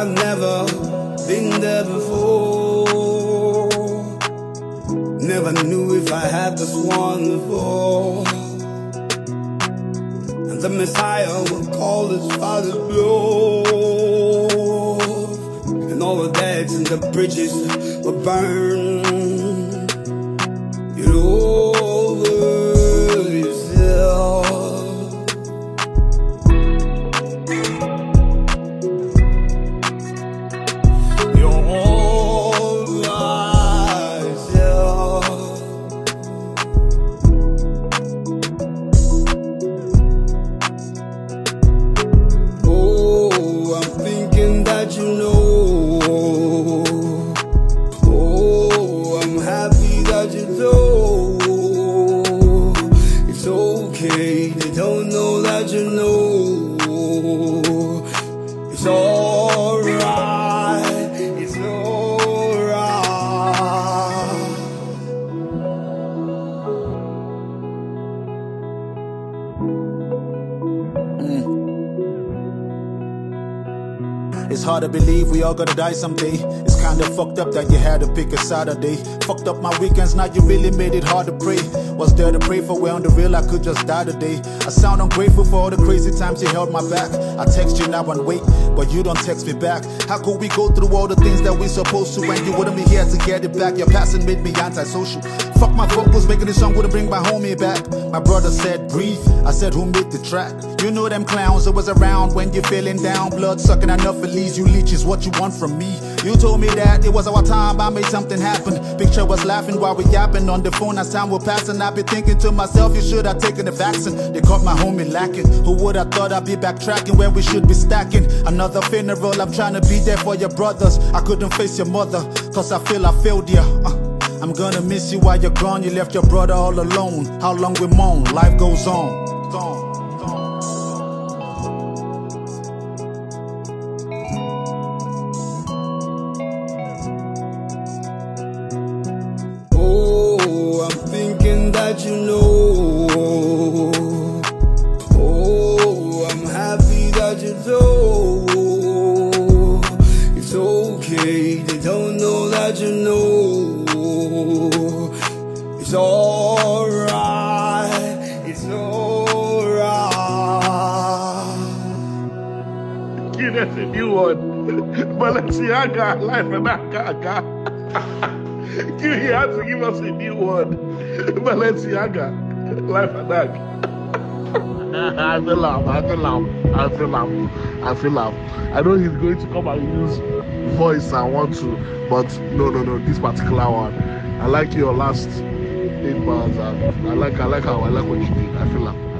I've never been there before. Never knew if I had this one before. And the Messiah would call his father's blood, and all the deads and the bridges were burned. You'd over yourself. You're all myself. Oh, I'm thinking that you know. Oh, I'm happy that you know. It's okay, they don't know that you know. It's alright, it's alright. It's hard to believe we all gonna die someday. It's kinda fucked up that you had to pick a Saturday. Fucked up my weekends, now you really made it hard to pray. Was there to pray for? Well, on the real, I could just die today. I sound ungrateful for all the crazy times you held my back. I text you now and wait, but you don't text me back. How could we go through all the things that we supposed to when you wouldn't be here to get it back? Your passing made me antisocial. Fuck my vocals, making this song wouldn't bring my homie back. My brother said breathe, I said who made the track? You know them clowns that was around when you're feeling down. Blood sucking enough at least you leeches what you want from me. You told me that it was our time, I made something happen. Picture was laughing while we yapping on the phone as time was passing. I be thinking to myself, you should have taken the vaccine. They caught my homie lacking. Who would have thought I'd be backtracking where we should be stacking? Another funeral, I'm trying to be there for your brothers. I couldn't face your mother, cause I feel I failed you. I'm gonna miss you while you're gone. You left your brother all alone. How long we moan, life goes on. Oh, I'm thinking that you know. Oh, I'm happy that you know. It's okay, they don't know that you know. It's alright, it's alright. Give us a new one. Balenciaga, life and Gaga. You have to give us a new one. Balenciaga, life and Gaga. I feel love. I know he's going to come and use voice I want to, but no, this particular one. I like your last 8 bars. I like what you did. I feel love.